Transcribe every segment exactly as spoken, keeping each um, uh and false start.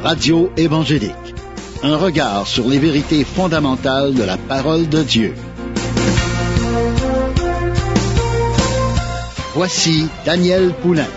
Radio évangélique. Un regard sur les vérités fondamentales de la parole de Dieu. Voici Daniel Poulain.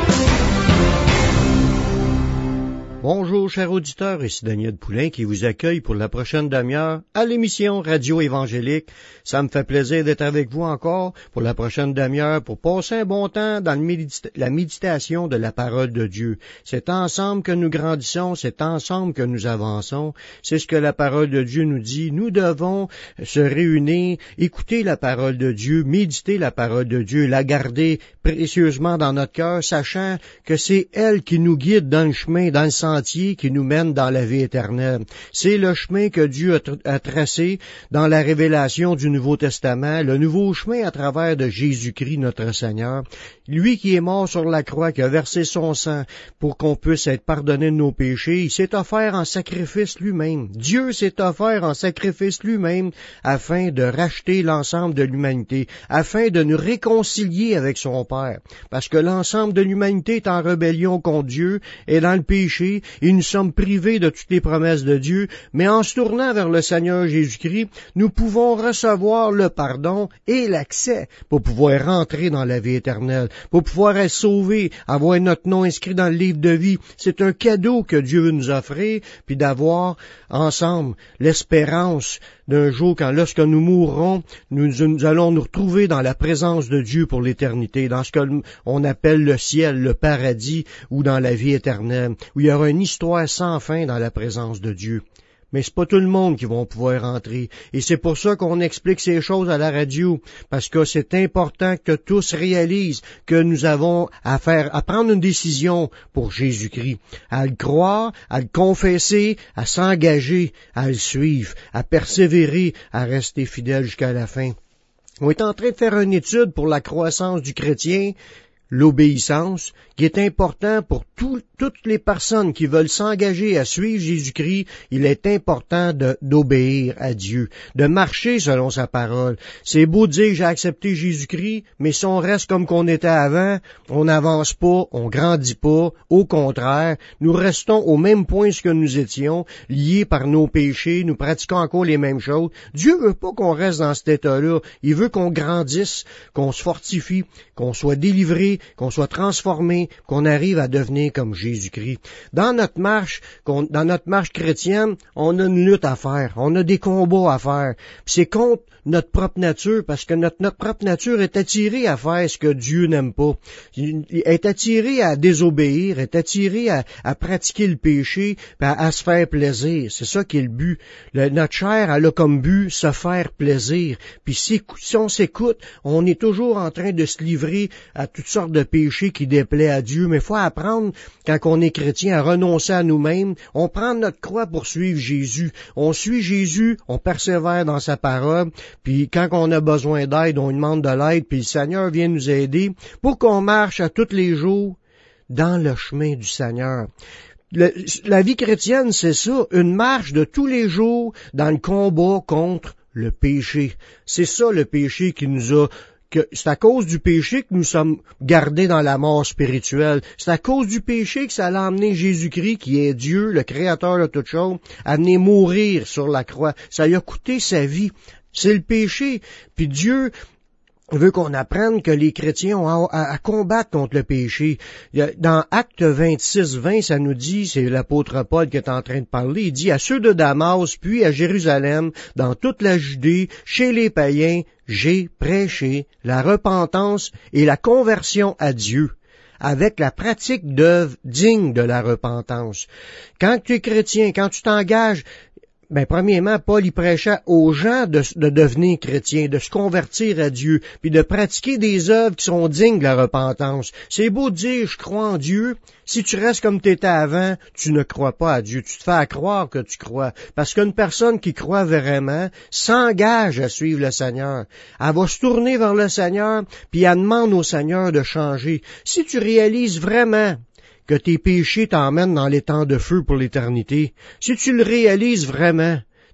Bonjour, chers auditeurs, ici Daniel Poulain qui vous accueille pour la prochaine demi-heure à l'émission Radio évangélique. Ça me fait plaisir d'être avec vous encore pour la prochaine demi-heure pour passer un bon temps dans le médita- la méditation de la parole de Dieu. C'est ensemble que nous grandissons, c'est ensemble que nous avançons. C'est ce que la parole de Dieu nous dit. Nous devons se réunir, écouter la parole de Dieu, méditer la parole de Dieu, la garder précieusement dans notre cœur, sachant que c'est elle qui nous guide dans le chemin, dans le sens qui nous mène dans la vie éternelle. C'est le chemin que Dieu a, tr- a tracé dans la révélation du Nouveau Testament, le nouveau chemin à travers de Jésus-Christ notre Seigneur. Lui qui est mort sur la croix, qui a versé son sang pour qu'on puisse être pardonné de nos péchés, il s'est offert en sacrifice lui-même. Dieu s'est offert en sacrifice lui-même afin de racheter l'ensemble de l'humanité, afin de nous réconcilier avec son Père. Parce que l'ensemble de l'humanité est en rébellion contre Dieu et dans le péché, et nous sommes privés de toutes les promesses de Dieu, mais en se tournant vers le Seigneur Jésus-Christ, nous pouvons recevoir le pardon et l'accès pour pouvoir rentrer dans la vie éternelle, pour pouvoir être sauvés, avoir notre nom inscrit dans le livre de vie. C'est un cadeau que Dieu veut nous offrir, puis d'avoir ensemble l'espérance d'un jour quand, lorsque nous mourrons, nous, nous allons nous retrouver dans la présence de Dieu pour l'éternité, dans ce qu'on appelle le ciel, le paradis, ou dans la vie éternelle, où il y aura une histoire sans fin dans la présence de Dieu. Mais c'est pas tout le monde qui va pouvoir entrer. Et c'est pour ça qu'on explique ces choses à la radio, parce que c'est important que tous réalisent que nous avons à faire, à prendre une décision pour Jésus-Christ, à le croire, à le confesser, à s'engager, à le suivre, à persévérer, à rester fidèle jusqu'à la fin. On est en train de faire une étude pour la croissance du chrétien, l'obéissance, qui est important pour tout, toutes les personnes qui veulent s'engager à suivre Jésus-Christ. Il est important de, d'obéir à Dieu, de marcher selon sa parole. C'est beau de dire j'ai accepté Jésus-Christ, mais si on reste comme qu'on était avant, on n'avance pas, on grandit pas. Au contraire, nous restons au même point que nous étions, liés par nos péchés, nous pratiquons encore les mêmes choses. Dieu veut pas qu'on reste dans cet état-là. Il veut qu'on grandisse, qu'on se fortifie, qu'on soit délivré, qu'on soit transformé, qu'on arrive à devenir comme Jésus-Christ. Dans notre marche, dans notre marche chrétienne, on a une lutte à faire, on a des combats à faire. Puis c'est contre notre propre nature, parce que notre, notre propre nature est attirée à faire ce que Dieu n'aime pas. Elle est attirée à désobéir, est attirée à, à pratiquer le péché, à, à se faire plaisir. C'est ça qui est le but. Le, notre chair, elle a comme but se faire plaisir. Puis si, si on s'écoute, on est toujours en train de se livrer à toutes sortes de péchés qui déplaient à Dieu. Mais il faut apprendre, quand on est chrétien, à renoncer à nous-mêmes. On prend notre croix pour suivre Jésus. On suit Jésus, on persévère dans sa parole. Puis quand on a besoin d'aide, on demande de l'aide, puis le Seigneur vient nous aider pour qu'on marche à tous les jours dans le chemin du Seigneur. Le, la vie chrétienne, c'est ça, une marche de tous les jours dans le combat contre le péché. C'est ça le péché qui nous a... Que c'est à cause du péché que nous sommes gardés dans la mort spirituelle. C'est à cause du péché que ça a emmené Jésus-Christ, qui est Dieu, le créateur de toutes choses, à venir mourir sur la croix. Ça lui a coûté sa vie. C'est le péché. Puis Dieu veut qu'on apprenne que les chrétiens ont à, à, à combattre contre le péché. Dans Actes vingt-six vingt, ça nous dit, c'est l'apôtre Paul qui est en train de parler, il dit « À ceux de Damas, puis à Jérusalem, dans toute la Judée, chez les païens, j'ai prêché la repentance et la conversion à Dieu, avec la pratique d'œuvres dignes de la repentance. » Quand tu es chrétien, quand tu t'engages, ben, premièrement, Paul, il prêchait aux gens de, de devenir chrétiens, de se convertir à Dieu, puis de pratiquer des œuvres qui sont dignes de la repentance. C'est beau de dire, je crois en Dieu. Si tu restes comme tu étais avant, tu ne crois pas à Dieu. Tu te fais à croire que tu crois. Parce qu'une personne qui croit vraiment s'engage à suivre le Seigneur. Elle va se tourner vers le Seigneur, puis elle demande au Seigneur de changer. Si tu réalises vraiment que tes péchés t'emmènent dans les temps de feu pour l'éternité, si tu le réalises vraiment,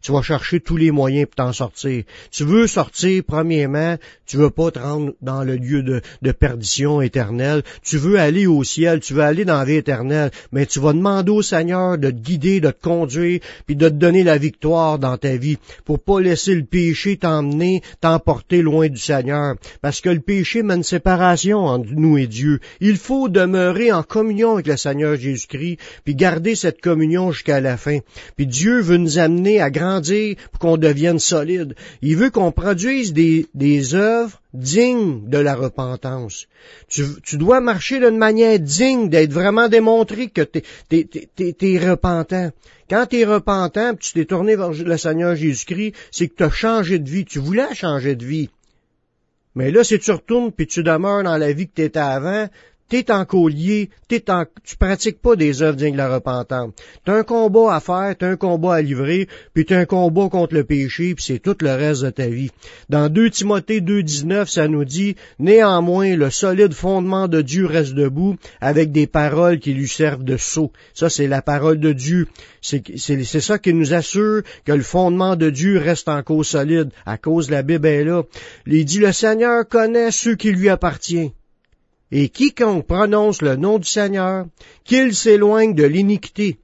tu vas chercher tous les moyens pour t'en sortir. Tu veux sortir, premièrement, tu veux pas te rendre dans le lieu de, de perdition éternelle. Tu veux aller au ciel, tu veux aller dans la vie éternelle, mais tu vas demander au Seigneur de te guider, de te conduire, puis de te donner la victoire dans ta vie, pour pas laisser le péché t'emmener, t'emporter loin du Seigneur. Parce que le péché met une séparation entre nous et Dieu. Il faut demeurer en communion avec le Seigneur Jésus-Christ, puis garder cette communion jusqu'à la fin. Puis Dieu veut nous amener à grandir pour qu'on devienne solide. Il veut qu'on produise des, des œuvres dignes de la repentance. Tu, tu dois marcher d'une manière digne, d'être vraiment démontré que t'es, t'es, t'es, t'es, t'es repentant. Quand t'es repentant, puis tu t'es tourné vers le Seigneur Jésus-Christ, c'est que tu as changé de vie. Tu voulais changer de vie. Mais là, si tu retournes puis tu demeures dans la vie que tu étais avant, t'es en collier, t'es en, tu pratiques pas des œuvres dignes de la repentance. T'as un combat à faire, t'as un combat à livrer, puis t'as un combat contre le péché, puis c'est tout le reste de ta vie. Dans deux Timothée deux dix-neuf, ça nous dit, néanmoins, le solide fondement de Dieu reste debout, avec des paroles qui lui servent de sceau. Ça, c'est la parole de Dieu. C'est, c'est, c'est ça qui nous assure que le fondement de Dieu reste encore solide, à cause de la Bible est là. Il dit, le Seigneur connaît ceux qui lui appartiennent. Et quiconque prononce le nom du Seigneur, qu'il s'éloigne de l'iniquité.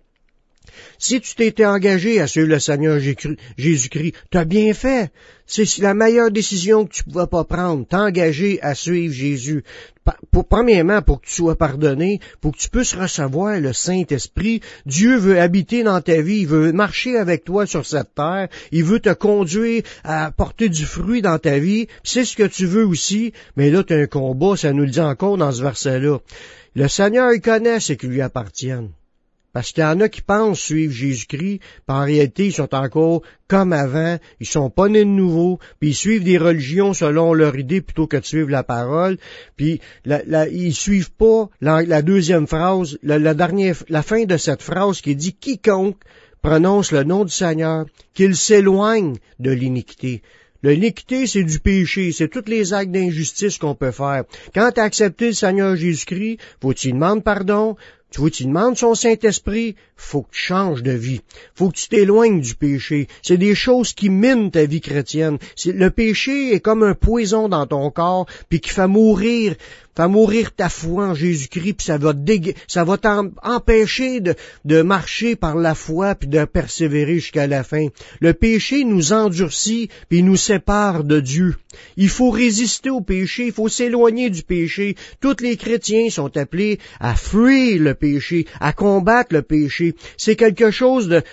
Si tu t'étais engagé à suivre le Seigneur Jésus-Christ, t'as bien fait. C'est la meilleure décision que tu ne pouvais pas prendre, t'engager à suivre Jésus. Pour, premièrement, pour que tu sois pardonné, pour que tu puisses recevoir le Saint-Esprit. Dieu veut habiter dans ta vie, il veut marcher avec toi sur cette terre, il veut te conduire à porter du fruit dans ta vie. C'est ce que tu veux aussi, mais là, tu as un combat, ça nous le dit encore dans ce verset-là. Le Seigneur, il connaît ce qui lui appartiennent. Parce qu'il y en a qui pensent suivre Jésus-Christ, puis en réalité, ils sont encore comme avant, ils sont pas nés de nouveau, puis ils suivent des religions selon leur idée plutôt que de suivre la parole, puis la, la, ils suivent pas la, la deuxième phrase, la, la dernière, la fin de cette phrase qui dit « Quiconque prononce le nom du Seigneur, qu'il s'éloigne de l'iniquité ». L'iniquité, c'est du péché, c'est tous les actes d'injustice qu'on peut faire. Quand tu as accepté le Seigneur Jésus-Christ, faut que tu lui demandes pardon, tu vois, tu demandes son Saint-Esprit, faut que tu changes de vie. Faut que tu t'éloignes du péché. C'est des choses qui minent ta vie chrétienne. C'est, le péché est comme un poison dans ton corps, puis qui fait mourir, fait mourir ta foi en Jésus-Christ, puis ça va dégue- ça va t'empêcher de, de marcher par la foi, puis de persévérer jusqu'à la fin. Le péché nous endurcit, puis nous sépare de Dieu. Il faut résister au péché, il faut s'éloigner du péché. Tous les chrétiens sont appelés à fuir le péché, à combattre le péché. C'est quelque chose de,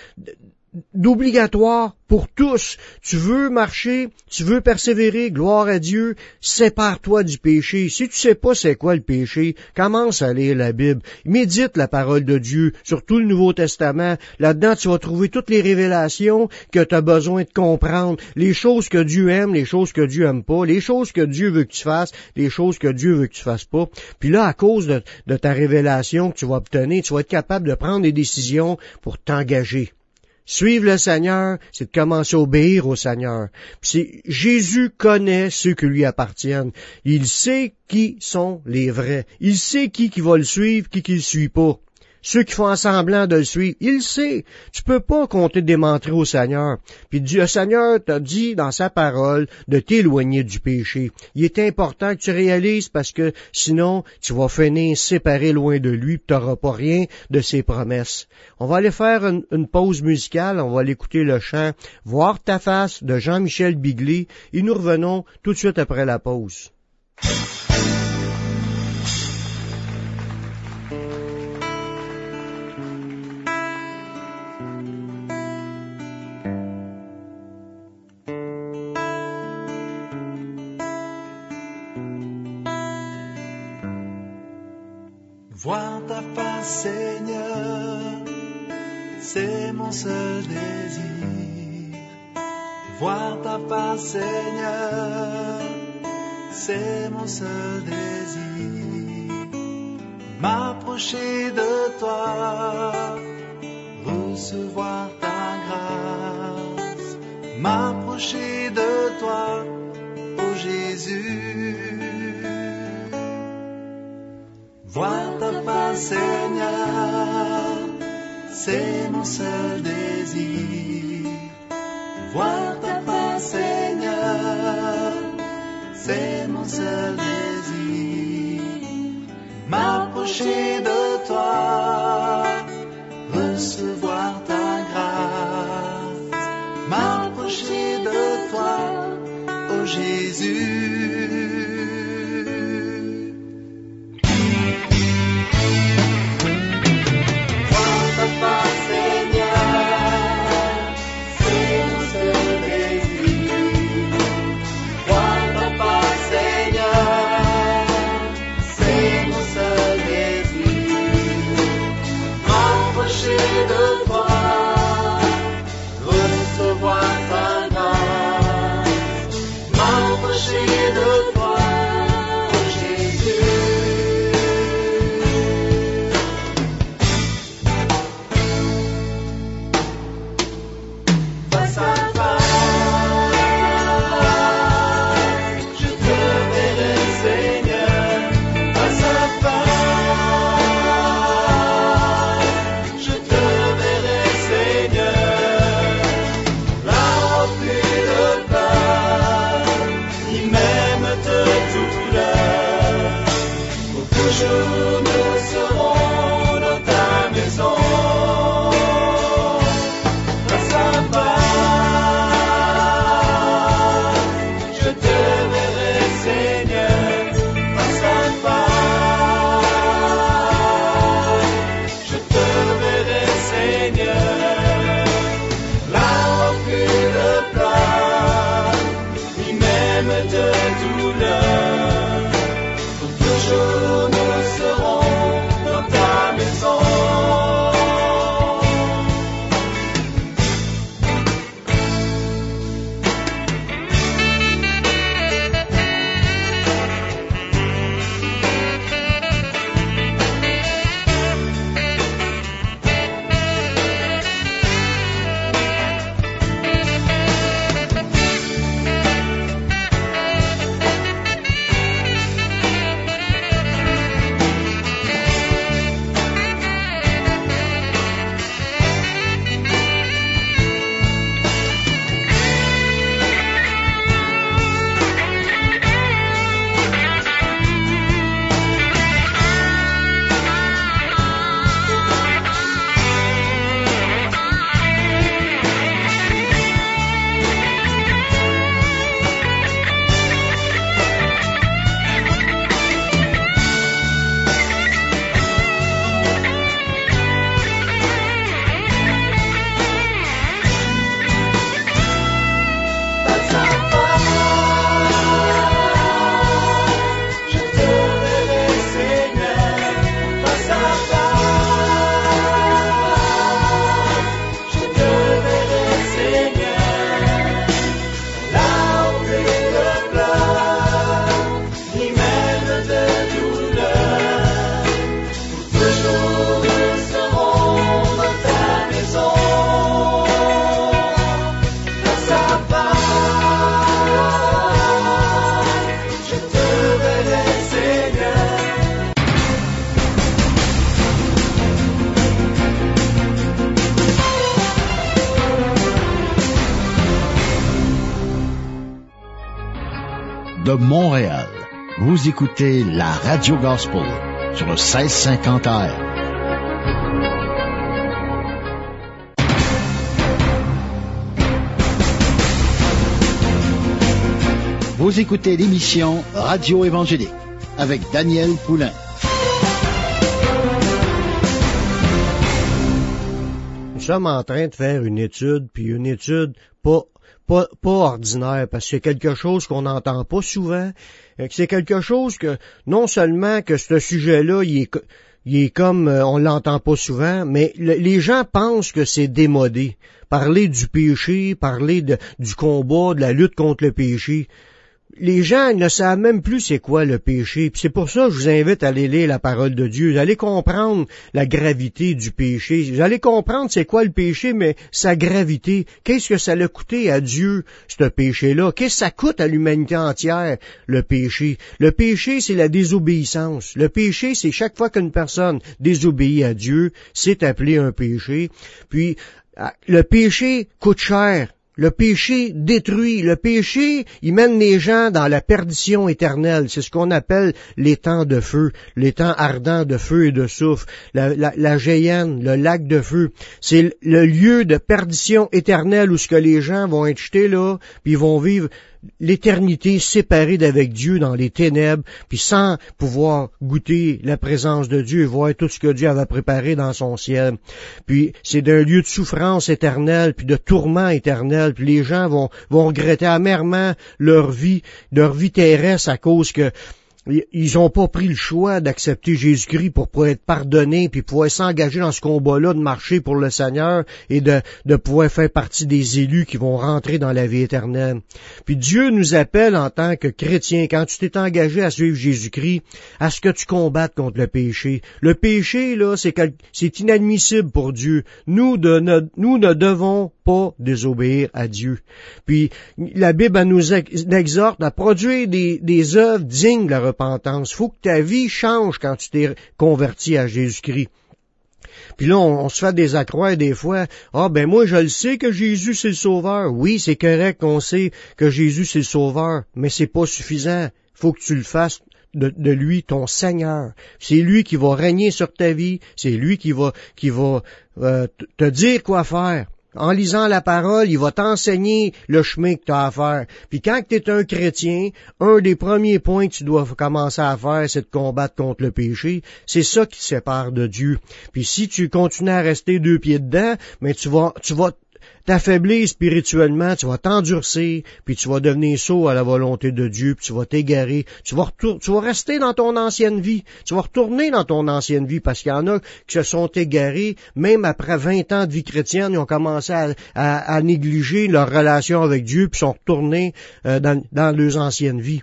d'obligatoire pour tous. Tu veux marcher, tu veux persévérer, gloire à Dieu, sépare-toi du péché. Si tu sais pas c'est quoi le péché, commence à lire la Bible. Médite la parole de Dieu, surtout le Nouveau Testament. Là-dedans, tu vas trouver toutes les révélations que tu as besoin de comprendre. Les choses que Dieu aime, les choses que Dieu aime pas, les choses que Dieu veut que tu fasses, les choses que Dieu veut que tu fasses pas. Puis là, à cause de, de ta révélation que tu vas obtenir, tu vas être capable de prendre des décisions pour t'engager. Suivre le Seigneur, c'est de commencer à obéir au Seigneur. Puis c'est, Jésus connaît ceux qui lui appartiennent. Il sait qui sont les vrais. Il sait qui qui va le suivre, qui qui le suit pas. Ceux qui font semblant de le suivre, il sait. Tu peux pas compter démontrer au Seigneur. Puis le Seigneur t'a dit dans sa parole de t'éloigner du péché. Il est important que tu réalises parce que sinon, tu vas finir séparé loin de lui et tu n'auras pas rien de ses promesses. On va aller faire une, une pause musicale. On va aller écouter le chant « Voir ta face » de Jean-Michel Bigley et nous revenons tout de suite après la pause. Voir ta face, Seigneur, c'est mon seul désir. Voir ta face, Seigneur, c'est mon seul désir. M'approcher de toi, recevoir ta grâce. M'approcher de toi, ô Jésus. Voir ta face, Seigneur, c'est mon seul désir. voir ta face, Seigneur, c'est mon seul désir. M'approcher de toi, recevoir ta grâce. M'approcher de toi, ô Jésus. De Montréal, vous écoutez la Radio Gospel sur le seize cinquante A M. Vous écoutez l'émission Radio Évangélique avec Daniel Poulain. Nous sommes en train de faire une étude, puis une étude pas Pas, pas ordinaire, parce que c'est quelque chose qu'on n'entend pas souvent. C'est quelque chose que, non seulement que ce sujet-là, il est, il est comme, on l'entend pas souvent, mais le, les gens pensent que c'est démodé. Parler du péché, parler de, du combat, de la lutte contre le péché. Les gens ne savent même plus c'est quoi le péché. Puis c'est pour ça que je vous invite à aller lire la parole de Dieu. Vous allez comprendre la gravité du péché. Vous allez comprendre c'est quoi le péché, mais sa gravité. Qu'est-ce que ça l'a coûté à Dieu, ce péché-là? Qu'est-ce que ça coûte à l'humanité entière, le péché? Le péché, c'est la désobéissance. Le péché, c'est chaque fois qu'une personne désobéit à Dieu, c'est appelé un péché. Puis, le péché coûte cher. Le péché détruit. Le péché, il mène les gens dans la perdition éternelle. C'est ce qu'on appelle les temps de feu, les temps ardents de feu et de soufre, la, la, la Géhenne, le lac de feu. C'est le lieu de perdition éternelle où ce que les gens vont être jetés là, puis ils vont vivre l'éternité séparée d'avec Dieu dans les ténèbres, puis sans pouvoir goûter la présence de Dieu et voir tout ce que Dieu avait préparé dans son ciel. Puis c'est un lieu de souffrance éternelle, puis de tourment éternel, puis les gens vont, vont regretter amèrement leur vie, leur vie terrestre à cause que ils n'ont pas pris le choix d'accepter Jésus-Christ pour pouvoir être pardonnés puis pouvoir s'engager dans ce combat-là de marcher pour le Seigneur et de, de pouvoir faire partie des élus qui vont rentrer dans la vie éternelle. Puis Dieu nous appelle en tant que chrétiens, quand tu t'es engagé à suivre Jésus-Christ, à ce que tu combattes contre le péché. Le péché, là, c'est, quel, c'est inadmissible pour Dieu. Nous, de, ne, nous ne devons pas désobéir à Dieu. Puis la Bible elle nous exhorte à produire des, des œuvres dignes de la repentance. Il faut que ta vie change quand tu t'es converti à Jésus-Christ. Puis là, on, on se fait des accroires des fois. Ah, ben moi, je le sais que Jésus, c'est le sauveur. Oui, c'est correct qu'on sait que Jésus, c'est le sauveur, mais c'est pas suffisant. Il faut que tu le fasses de, de lui, ton Seigneur. C'est lui qui va régner sur ta vie. C'est lui qui va, qui va euh, te dire quoi faire. En lisant la parole, il va t'enseigner le chemin que tu as à faire. Puis quand tu es un chrétien, un des premiers points que tu dois commencer à faire, c'est de combattre contre le péché. C'est ça qui te sépare de Dieu. Puis si tu continues à rester deux pieds dedans, mais tu vas, tu vas t'affaiblir spirituellement, tu vas t'endurcir, puis tu vas devenir sourd à la volonté de Dieu, puis tu vas t'égarer, tu vas retour, tu vas rester dans ton ancienne vie, tu vas retourner dans ton ancienne vie, parce qu'il y en a qui se sont égarés, même après vingt ans de vie chrétienne, ils ont commencé à, à, à négliger leur relation avec Dieu, puis sont retournés euh, dans, dans leurs anciennes vies.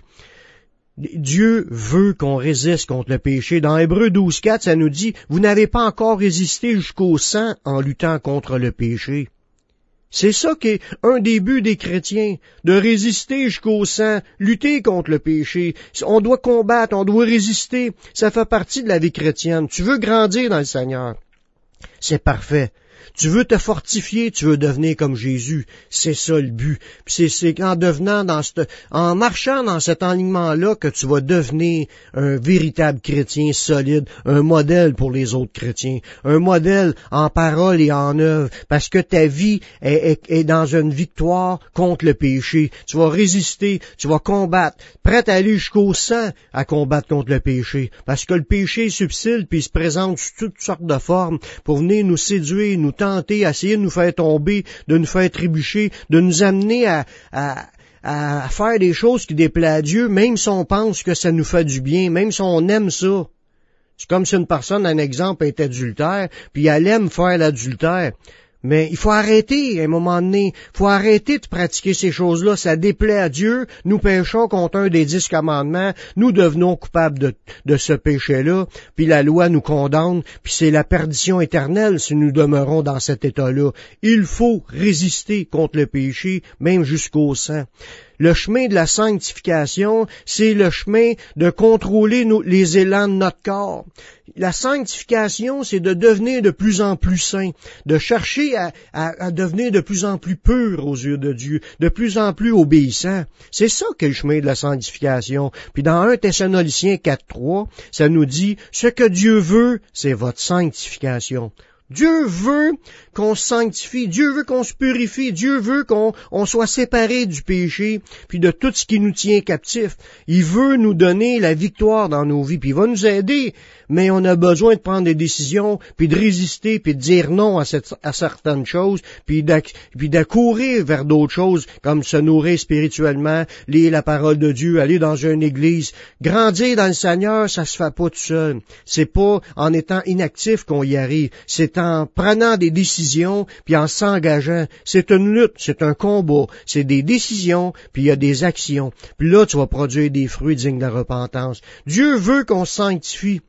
Dieu veut qu'on résiste contre le péché. Dans Hébreux douze quatre, ça nous dit, vous n'avez pas encore résisté jusqu'au sang en luttant contre le péché. C'est ça qui est un des buts des chrétiens, de résister jusqu'au sang, lutter contre le péché. On doit combattre, on doit résister. Ça fait partie de la vie chrétienne. Tu veux grandir dans le Seigneur. C'est parfait. Tu veux te fortifier, tu veux devenir comme Jésus. C'est ça le but. Puis c'est, c'est en devenant dans cette, en marchant dans cet enlignement-là que tu vas devenir un véritable chrétien solide, un modèle pour les autres chrétiens, un modèle en parole et en œuvre, parce que ta vie est, est, est dans une victoire contre le péché. Tu vas résister, tu vas combattre, prêt à aller jusqu'au sang à combattre contre le péché, parce que le péché est subtil puis il se présente sous toutes sortes de formes pour venir nous séduire, nous tenter, à essayer de nous faire tomber, de nous faire trébucher, de nous amener à, à, à faire des choses qui déplaisent à Dieu, même si on pense que ça nous fait du bien, même si on aime ça. C'est comme si une personne, un exemple, est adultère, puis elle aime faire l'adultère. Mais il faut arrêter, à un moment donné, il faut arrêter de pratiquer ces choses-là. Ça déplaît à Dieu. Nous péchons contre un des dix commandements. Nous devenons coupables de, de ce péché-là. Puis la loi nous condamne. Puis c'est la perdition éternelle si nous demeurons dans cet état-là. Il faut résister contre le péché, même jusqu'au sang. Le chemin de la sanctification, c'est le chemin de contrôler nos, les élans de notre corps. La sanctification, c'est de devenir de plus en plus saint, de chercher à, à, à devenir de plus en plus pur aux yeux de Dieu, de plus en plus obéissant. C'est ça qu'est le chemin de la sanctification. Puis dans un Thessaloniciens quatre trois, ça nous dit, ce que Dieu veut, c'est votre sanctification. Dieu veut qu'on se sanctifie, Dieu veut qu'on se purifie, Dieu veut qu'on on soit séparé du péché, puis de tout ce qui nous tient captifs. Il veut nous donner la victoire dans nos vies, puis il va nous aider, mais on a besoin de prendre des décisions, puis de résister, puis de dire non à, cette, à certaines choses, puis d'accourir vers d'autres choses, comme se nourrir spirituellement, lire la parole de Dieu, aller dans une église. Grandir dans le Seigneur, ça se fait pas tout seul. C'est pas en étant inactif qu'on y arrive. C'est en prenant des décisions, puis en s'engageant. C'est une lutte, c'est un combat. C'est des décisions, puis il y a des actions. Puis là, tu vas produire des fruits dignes de la repentance. Dieu veut qu'on se sanctifie.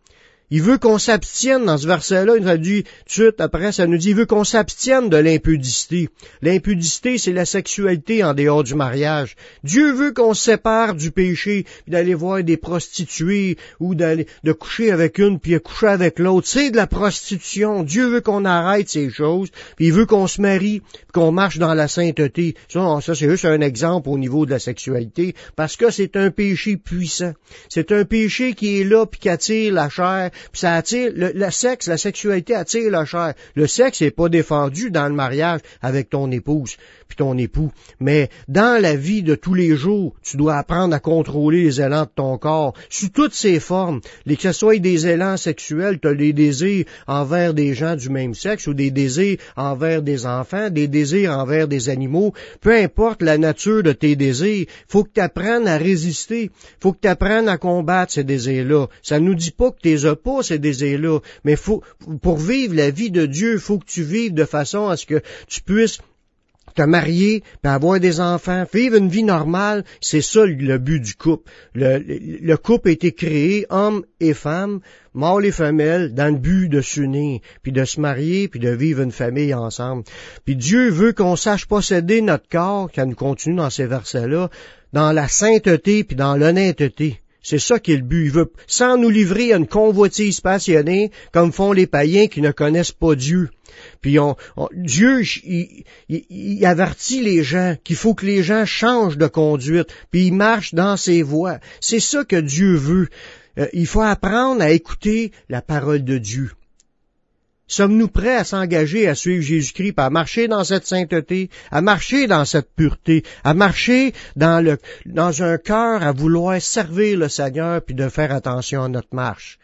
Il veut qu'on s'abstienne dans ce verset-là. Il nous a dit tout de suite après, ça nous dit, il veut qu'on s'abstienne de l'impudicité. L'impudicité, c'est la sexualité en dehors du mariage. Dieu veut qu'on se sépare du péché, puis d'aller voir des prostituées, ou d'aller de coucher avec une, puis de coucher avec l'autre. C'est de la prostitution. Dieu veut qu'on arrête ces choses, puis il veut qu'on se marie, puis qu'on marche dans la sainteté. Ça, ça c'est juste un exemple au niveau de la sexualité, parce que c'est un péché puissant. C'est un péché qui est là, puis qui attire la chair. Puis ça attire, le, le sexe, la sexualité attire la chair. Le sexe n'est pas défendu dans le mariage avec ton épouse puis ton époux. Mais dans la vie de tous les jours, tu dois apprendre à contrôler les élans de ton corps, sous toutes ses formes. Les, que ce soit des élans sexuels, tu as des désirs envers des gens du même sexe, ou des désirs envers des enfants, des désirs envers des animaux. Peu importe la nature de tes désirs, faut que tu apprennes à résister. Faut que tu apprennes à combattre ces désirs-là. Ça nous dit pas que tu les as pas, ces désirs-là, mais faut, pour vivre la vie de Dieu, il faut que tu vives de façon à ce que tu puisses te marier, puis avoir des enfants, vivre une vie normale. C'est ça le but du couple. Le, le, le couple a été créé, homme et femme, mâle et femelle, dans le but de s'unir, puis de se marier, puis de vivre une famille ensemble. Puis Dieu veut qu'on sache posséder notre corps, quand nous continue dans ces versets-là, dans la sainteté, puis dans l'honnêteté. C'est ça qui est le but. Il veut, sans nous livrer à une convoitise passionnée, comme font les païens qui ne connaissent pas Dieu. Puis on, on, Dieu, il, il, il avertit les gens qu'il faut que les gens changent de conduite, puis ils marchent dans ses voies. C'est ça que Dieu veut. Euh, il faut apprendre à écouter la parole de Dieu. Sommes-nous prêts à s'engager à suivre Jésus-Christ, à marcher dans cette sainteté, à marcher dans cette pureté, à marcher dans le dans un cœur à vouloir servir le Seigneur puis de faire attention à notre marche?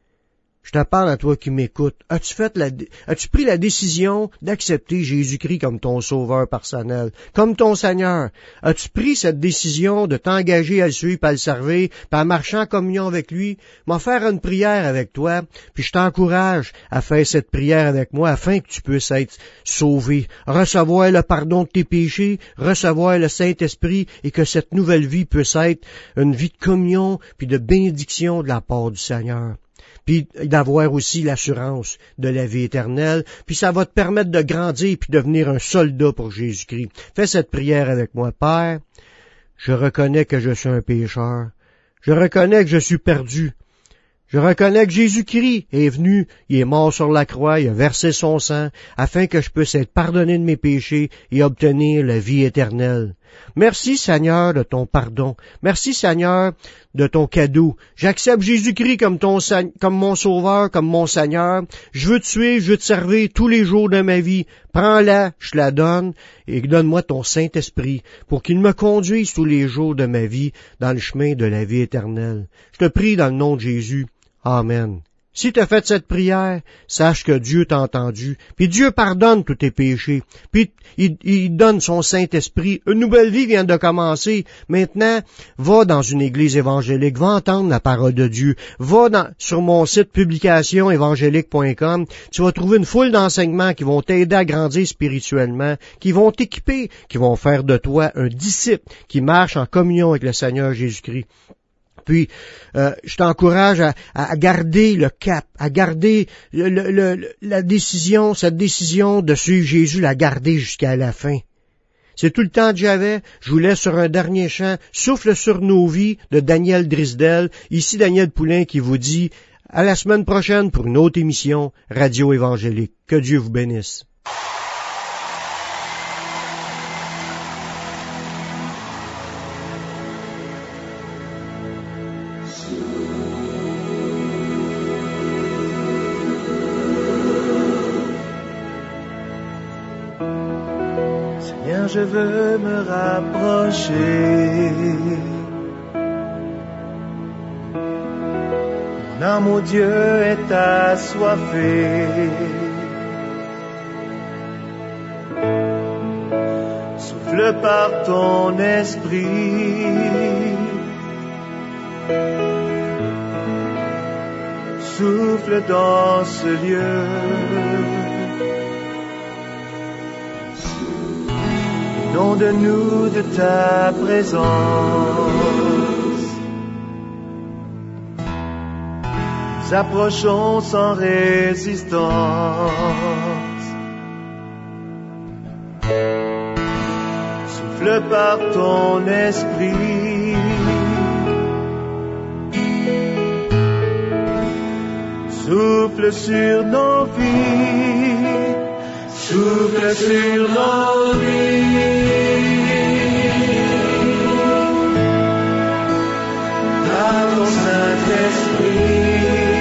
Je te parle à toi qui m'écoutes. As-tu fait la, as-tu pris la décision d'accepter Jésus-Christ comme ton sauveur personnel, comme ton Seigneur? As-tu pris cette décision de t'engager à le suivre, à le servir, puis à marcher en communion avec lui? M'en faire une prière avec toi, puis je t'encourage à faire cette prière avec moi afin que tu puisses être sauvé, recevoir le pardon de tes péchés, recevoir le Saint-Esprit et que cette nouvelle vie puisse être une vie de communion puis de bénédiction de la part du Seigneur. Puis d'avoir aussi l'assurance de la vie éternelle, puis ça va te permettre de grandir puis de devenir un soldat pour Jésus-Christ. Fais cette prière avec moi. Père, je reconnais que je suis un pécheur. Je reconnais que je suis perdu. Je reconnais que Jésus-Christ est venu, il est mort sur la croix, il a versé son sang, afin que je puisse être pardonné de mes péchés et obtenir la vie éternelle. Merci Seigneur de ton pardon. Merci Seigneur de ton cadeau. J'accepte Jésus-Christ comme ton comme mon sauveur, comme mon Seigneur. Je veux te suivre, je veux te servir tous les jours de ma vie. Prends-la, je la donne, et donne-moi ton Saint-Esprit pour qu'il me conduise tous les jours de ma vie dans le chemin de la vie éternelle. Je te prie dans le nom de Jésus. Amen. Si tu as fait cette prière, sache que Dieu t'a entendu, puis Dieu pardonne tous tes péchés, puis il, il donne son Saint-Esprit. Une nouvelle vie vient de commencer. Maintenant, va dans une église évangélique, va entendre la parole de Dieu, va dans, sur mon site publication évangélique point com, tu vas trouver une foule d'enseignements qui vont t'aider à grandir spirituellement, qui vont t'équiper, qui vont faire de toi un disciple qui marche en communion avec le Seigneur Jésus-Christ. Puis, euh, je t'encourage à, à garder le cap, à garder le, le, le, la décision, cette décision de suivre Jésus, la garder jusqu'à la fin. C'est tout le temps que j'avais. Je vous laisse sur un dernier chant, Souffle sur nos vies, de Daniel Drisdel. Ici Daniel Poulain qui vous dit à la semaine prochaine pour une autre émission Radio Évangélique. Que Dieu vous bénisse. Je veux me rapprocher. Mon âme au Dieu est assoiffée. Souffle par ton esprit. Souffle dans ce lieu. Inonde-nous de ta présence. approchons sans résistance. Souffle par ton esprit, souffle sur nos vies, souffle sur nos vies. Par ton Saint-Esprit,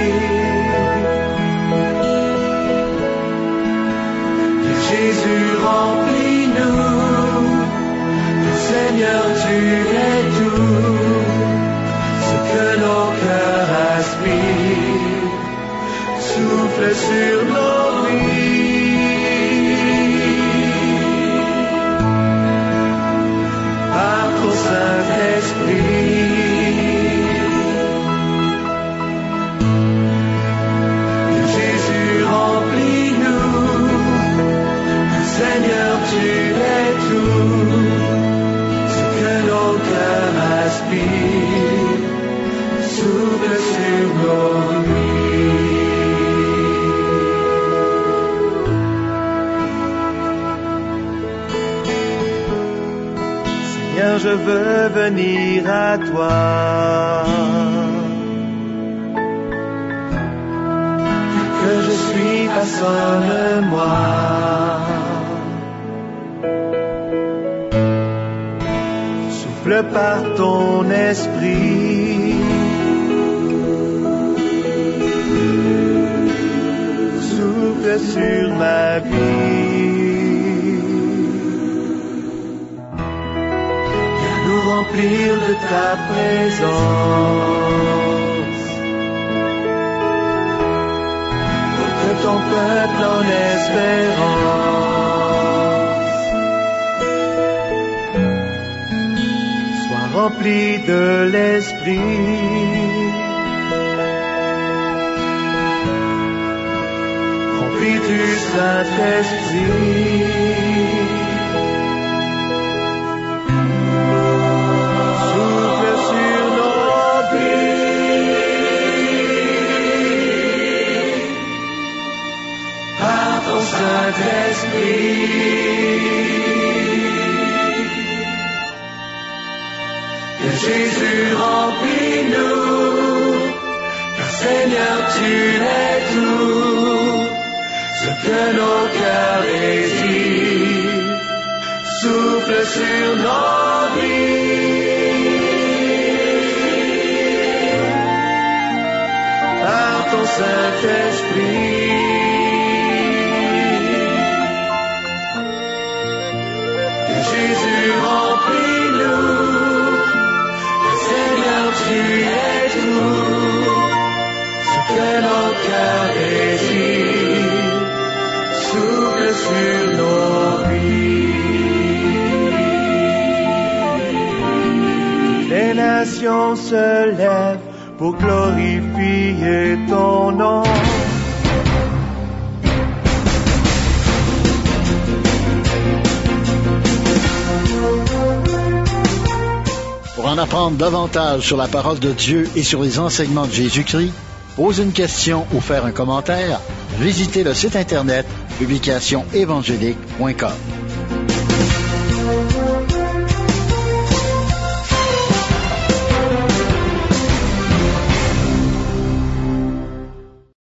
Jésus remplis-nous, Seigneur, tu es tout, ce que nos cœurs aspirent, souffle sur nos vies, par ton Saint-Esprit. Jésus remplis-nous, Seigneur, tu es tout, ce que nos cœurs aspirent, souffle sur nos vies. Seigneur, je veux venir à toi, que je suis, façonne-moi. Souffle par ton esprit, souffle sur ma vie. Viens nous remplir de ta présence, pour que ton peuple en espérance rempli de l'esprit, rempli du Saint-Esprit. Souffle sur nos vies, par ton Saint-Esprit. Jésus remplis-nous, car Seigneur tu es tout, ce que nos cœurs désirent, souffle sur nos vies, par ton Saint-Esprit. Que Jésus remplis-nous, Seigneur, tu es tout, ce que nos cœurs désirent, souffle sur nos vies. Les nations se lèvent pour glorifier ton nom. Pour en apprendre davantage sur la parole de Dieu et sur les enseignements de Jésus-Christ, poser une question ou faire un commentaire, visitez le site internet publication évangélique point com.